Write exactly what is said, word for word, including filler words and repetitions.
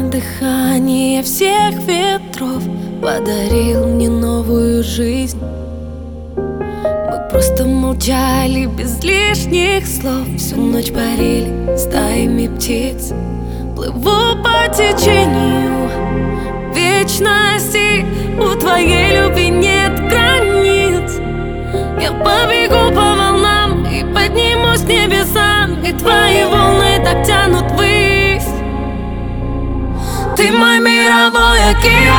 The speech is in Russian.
дыхание всех ветров подарил мне новую жизнь. Мы просто молчали без лишних слов, всю ночь парили стаями птиц. Плыву по течению вечности, у твоей любви нет границ. Я побегу по волнам и поднимусь к небесам, и твои волны так тянут ввысь. Ты мой мировой океан,